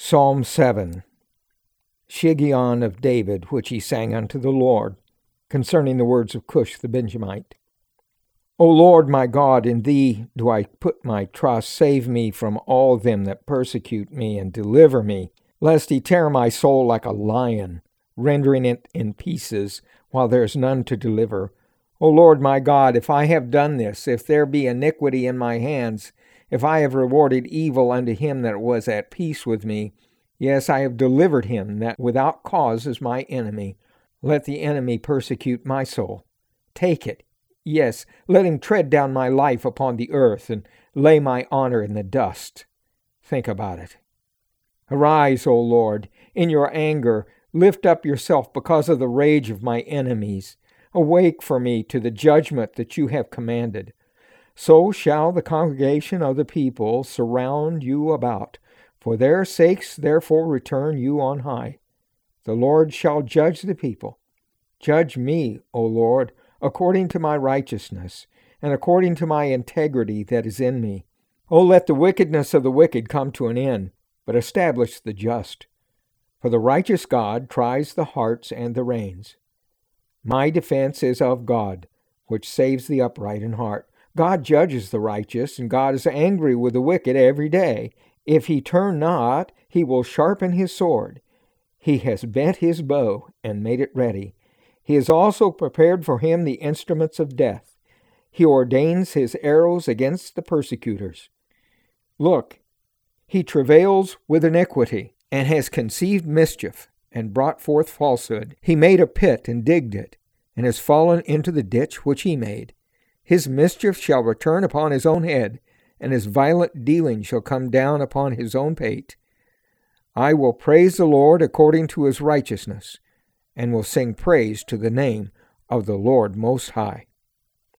Psalm 7. Shiggaion of David, which he sang unto the Lord, concerning the words of Cush the Benjamite. O Lord my God, in thee do I put my trust. Save me from all them that persecute me, and deliver me, lest he tear my soul like a lion, rendering it in pieces, while there is none to deliver. O Lord my God, if I have done this, if there be iniquity in my hands, if I have rewarded evil unto him that was at peace with me, yes, I have delivered him that without cause is my enemy. Let the enemy persecute my soul. Take it. Yes, let him tread down my life upon the earth, and lay my honor in the dust. Think about it. Arise, O Lord, in your anger. Lift up yourself because of the rage of my enemies. Awake for me to the judgment that you have commanded. So shall the congregation of the people surround you about. For their sakes therefore return you on high. The Lord shall judge the people. Judge me, O Lord, according to my righteousness, and according to my integrity that is in me. O let the wickedness of the wicked come to an end, but establish the just. For the righteous God tries the hearts and the reins. My defense is of God, which saves the upright in heart. God judges the righteous, and God is angry with the wicked every day. If he turn not, he will sharpen his sword. He has bent his bow and made it ready. He has also prepared for him the instruments of death. He ordains his arrows against the persecutors. Look, he travails with iniquity, and has conceived mischief, and brought forth falsehood. He made a pit and digged it, and has fallen into the ditch which he made. His mischief shall return upon his own head, and his violent dealing shall come down upon his own pate. I will praise the Lord according to his righteousness, and will sing praise to the name of the Lord Most High.